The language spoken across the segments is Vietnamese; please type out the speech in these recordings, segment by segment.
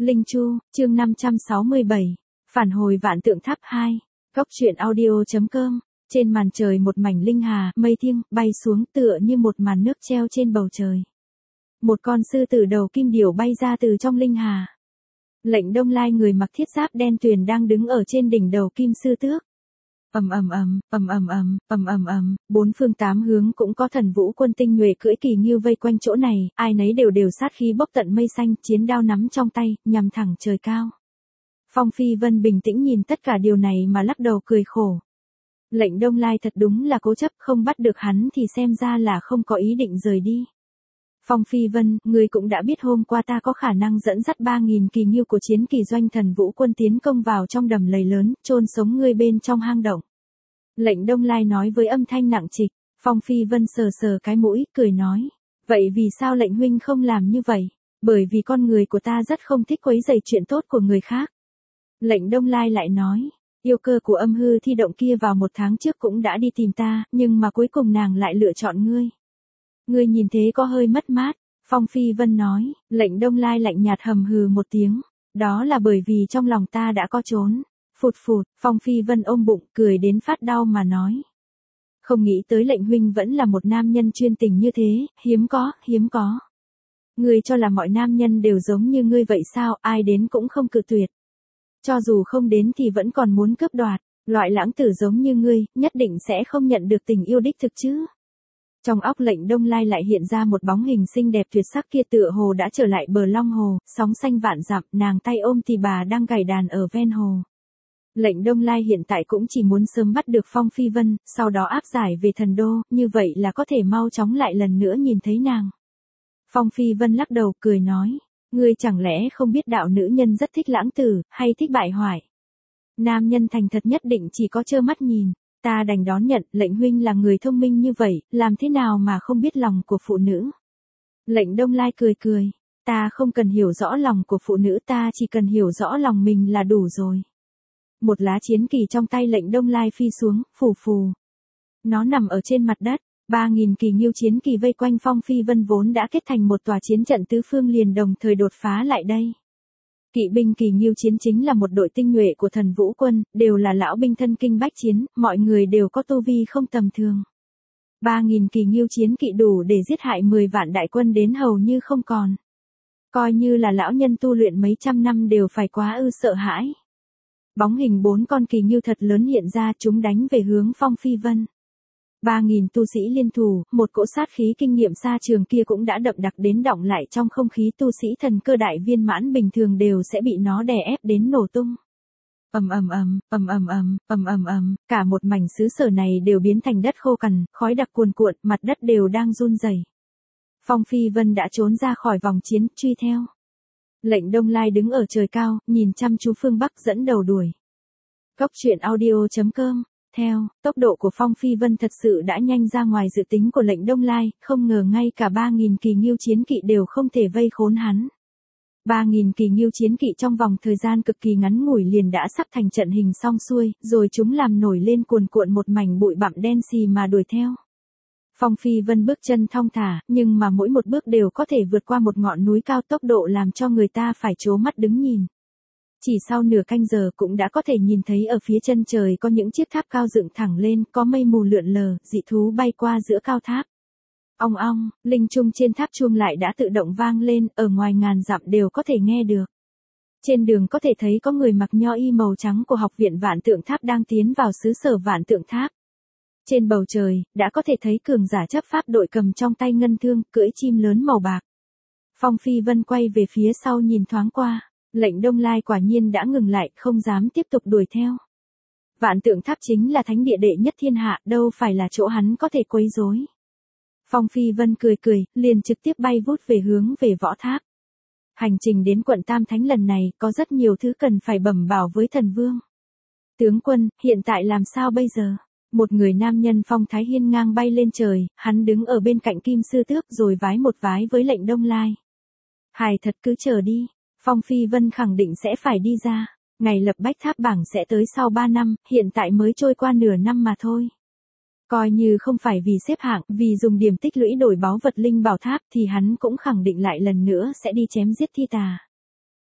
Linh Chu, chương 567. Phản hồi Vạn Tượng Tháp 2. Góc truyện audio.com. Trên màn trời một mảnh linh hà, mây thiêng, bay xuống tựa như một màn nước treo trên bầu trời. Một con sư tử đầu kim điểu bay ra từ trong linh hà. Lệnh Đông Lai người mặc thiết giáp đen tuyền đang đứng ở trên đỉnh đầu kim sư tước. Bốn phương tám hướng cũng có thần vũ quân tinh nhuệ cưỡi kỳ ngưu vây quanh chỗ này, ai nấy đều sát khí bốc tận mây xanh, chiến đao nắm trong tay, nhằm thẳng trời cao. Phong Phi Vân bình tĩnh nhìn tất cả điều này mà lắc đầu cười khổ. Lệnh Đông Lai thật đúng là cố chấp, không bắt được hắn thì xem ra là không có ý định rời đi. Phong Phi Vân, ngươi cũng đã biết hôm qua ta có khả năng dẫn dắt 3.000 kỳ ngưu của chiến kỳ doanh thần vũ quân tiến công vào trong đầm lầy lớn, chôn sống ngươi bên trong hang động. Lệnh Đông Lai nói với âm thanh nặng trịch. Phong Phi Vân sờ sờ cái mũi, cười nói. Vậy vì sao lệnh huynh không làm như vậy? Bởi vì con người của ta rất không thích quấy rầy chuyện tốt của người khác. Lệnh Đông Lai lại nói. Yêu cơ của âm hư thi động kia vào 1 tháng trước cũng đã đi tìm ta, nhưng mà cuối cùng nàng lại lựa chọn ngươi. Ngươi nhìn thế có hơi mất mát. Phong Phi Vân nói. Lệnh Đông Lai lạnh nhạt hầm hừ một tiếng. Đó là bởi vì trong lòng ta đã có trốn. Phụt phụt, Phong Phi Vân ôm bụng, cười đến phát đau mà nói. Không nghĩ tới lệnh huynh vẫn là một nam nhân chuyên tình như thế, hiếm có. Ngươi cho là mọi nam nhân đều giống như ngươi vậy sao, ai đến cũng không cự tuyệt. Cho dù không đến thì vẫn còn muốn cướp đoạt, loại lãng tử giống như ngươi, nhất định sẽ không nhận được tình yêu đích thực chứ. Trong óc lệnh Đông Lai lại hiện ra một bóng hình xinh đẹp tuyệt sắc kia tựa hồ đã trở lại bờ Long Hồ, sóng xanh vạn dặm, nàng tay ôm tỳ bà đang gảy đàn ở ven hồ. Lệnh Đông Lai hiện tại cũng chỉ muốn sớm bắt được Phong Phi Vân, sau đó áp giải về thần đô, như vậy là có thể mau chóng lại lần nữa nhìn thấy nàng. Phong Phi Vân lắc đầu cười nói, ngươi chẳng lẽ không biết đạo nữ nhân rất thích lãng tử, hay thích bại hoại. Nam nhân thành thật nhất định chỉ có trơ mắt nhìn, ta đành đón nhận, lệnh huynh là người thông minh như vậy, làm thế nào mà không biết lòng của phụ nữ. Lệnh Đông Lai cười, ta không cần hiểu rõ lòng của phụ nữ, ta chỉ cần hiểu rõ lòng mình là đủ rồi. Một lá chiến kỳ trong tay lệnh Đông Lai phi xuống, phù phù. Nó nằm ở trên mặt đất, 3.000 kỳ ngưu chiến kỳ vây quanh Phong Phi Vân vốn đã kết thành một tòa chiến trận tứ phương liền đồng thời đột phá lại đây. Kỵ binh kỳ ngưu chiến chính là một đội tinh nhuệ của thần vũ quân, đều là lão binh thân kinh bách chiến, mọi người đều có tu vi không tầm thường. 3.000 kỳ ngưu chiến kỵ đủ để giết hại 10 vạn đại quân đến hầu như không còn. Coi như là lão nhân tu luyện mấy trăm năm đều phải quá sợ hãi. Bóng hình 4 con kỳ ngưu thật lớn hiện ra, chúng đánh về hướng Phong Phi Vân. 3.000 tu sĩ liên thủ, một cỗ sát khí kinh nghiệm xa trường kia cũng đã đậm đặc đến đọng lại trong không khí, tu sĩ thần cơ đại viên mãn bình thường đều sẽ bị nó đè ép đến nổ tung. Cả một mảnh xứ sở này đều biến thành đất khô cằn, khói đặc cuồn cuộn, mặt đất đều đang run rẩy. Phong Phi Vân đã trốn ra khỏi vòng chiến, truy theo. Lệnh Đông Lai đứng ở trời cao, nhìn chăm chú phương Bắc dẫn đầu đuổi. Góc truyện audio.com. Theo, tốc độ của Phong Phi Vân thật sự đã nhanh ra ngoài dự tính của lệnh Đông Lai, không ngờ ngay cả 3.000 kỳ ngưu chiến kỵ đều không thể vây khốn hắn. 3.000 kỳ ngưu chiến kỵ trong vòng thời gian cực kỳ ngắn ngủi liền đã sắp thành trận hình xong xuôi, rồi chúng làm nổi lên cuồn cuộn một mảnh bụi bặm đen xì mà đuổi theo. Phong Phi Vân bước chân thong thả, nhưng mà mỗi một bước đều có thể vượt qua một ngọn núi cao, tốc độ làm cho người ta phải trố mắt đứng nhìn. Chỉ sau nửa canh giờ cũng đã có thể nhìn thấy ở phía chân trời có những chiếc tháp cao dựng thẳng lên, có mây mù lượn lờ, dị thú bay qua giữa cao tháp. Ong ong, linh chuông trên tháp chuông lại đã tự động vang lên, ở ngoài ngàn dặm đều có thể nghe được. Trên đường có thể thấy có người mặc nho y màu trắng của học viện Vạn Tượng Tháp đang tiến vào xứ sở Vạn Tượng Tháp. Trên bầu trời, đã có thể thấy cường giả chấp pháp đội cầm trong tay ngân thương, cưỡi chim lớn màu bạc. Phong Phi Vân quay về phía sau nhìn thoáng qua, lệnh Đông Lai quả nhiên đã ngừng lại, không dám tiếp tục đuổi theo. Vạn Tượng Tháp chính là thánh địa đệ nhất thiên hạ, đâu phải là chỗ hắn có thể quấy rối. Phong Phi Vân cười, liền trực tiếp bay vút về hướng về võ tháp. Hành trình đến quận Tam Thánh lần này, có rất nhiều thứ cần phải bẩm báo với thần vương. Tướng quân, hiện tại làm sao bây giờ? Một người nam nhân phong thái hiên ngang bay lên trời, hắn đứng ở bên cạnh kim sư tước rồi vái một vái với lệnh Đông Lai. Hài thật cứ chờ đi, Phong Phi Vân khẳng định sẽ phải đi ra, ngày lập bách tháp bảng sẽ tới sau 3 năm, hiện tại mới trôi qua nửa năm mà thôi. Coi như không phải vì xếp hạng, vì dùng điểm tích lũy đổi báu vật linh bảo tháp thì hắn cũng khẳng định lại lần nữa sẽ đi chém giết thi tà.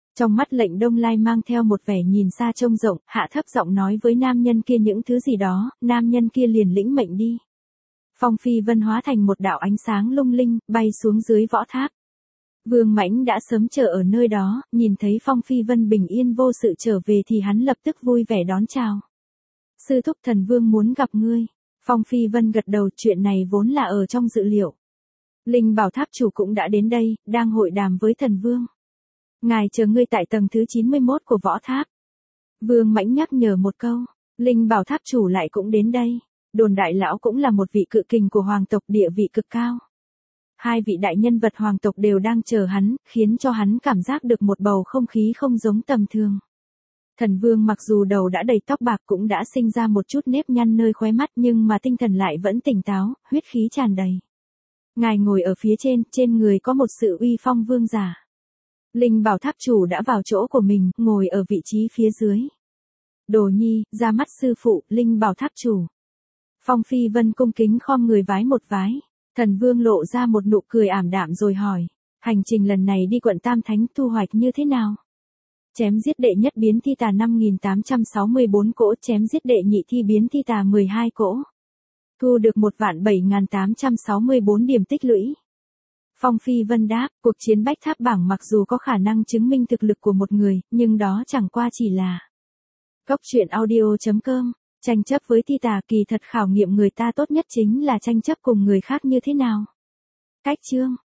Trong mắt Lệnh Đông Lai mang theo một vẻ nhìn xa trông rộng, hạ thấp giọng nói với nam nhân kia những thứ gì đó, nam nhân kia liền lĩnh mệnh đi. Phong Phi Vân hóa thành một đạo ánh sáng lung linh, bay xuống dưới võ tháp. Vương Mãnh đã sớm chờ ở nơi đó, nhìn thấy Phong Phi Vân bình yên vô sự trở về thì hắn lập tức vui vẻ đón chào. Sư thúc thần vương muốn gặp ngươi. Phong Phi Vân gật đầu, chuyện này vốn là ở trong dự liệu. Linh Bảo Tháp chủ cũng đã đến đây, đang hội đàm với thần vương. Ngài chờ ngươi tại tầng thứ 91 của võ tháp. Vương Mãnh nhắc nhở một câu, Linh Bảo Tháp chủ lại cũng đến đây. Đồn đại lão cũng là một vị cự kình của hoàng tộc, địa vị cực cao. Hai vị đại nhân vật hoàng tộc đều đang chờ hắn, khiến cho hắn cảm giác được một bầu không khí không giống tầm thường. Thần vương mặc dù đầu đã đầy tóc bạc cũng đã sinh ra một chút nếp nhăn nơi khóe mắt, nhưng mà tinh thần lại vẫn tỉnh táo, huyết khí tràn đầy. Ngài ngồi ở phía trên người có một sự uy phong vương giả. Linh Bảo Tháp chủ đã vào chỗ của mình, ngồi ở vị trí phía dưới. Đồ nhi, ra mắt sư phụ, Linh Bảo Tháp chủ. Phong Phi Vân cung kính khom người vái một vái. Thần vương lộ ra một nụ cười ảm đạm rồi hỏi, hành trình lần này đi quận Tam Thánh thu hoạch như thế nào? Chém giết đệ nhất biến thi tà 5864 cỗ, chém giết đệ nhị thi biến thi tà 12 cỗ. Thu được 1.7864 điểm tích lũy. Phong Phi Vân đáp, cuộc chiến Bách Tháp bảng mặc dù có khả năng chứng minh thực lực của một người, nhưng đó chẳng qua chỉ là Cốc truyện audio.com. Tranh chấp với thi tà, kỳ thật khảo nghiệm người ta tốt nhất chính là tranh chấp cùng người khác như thế nào. Cách chương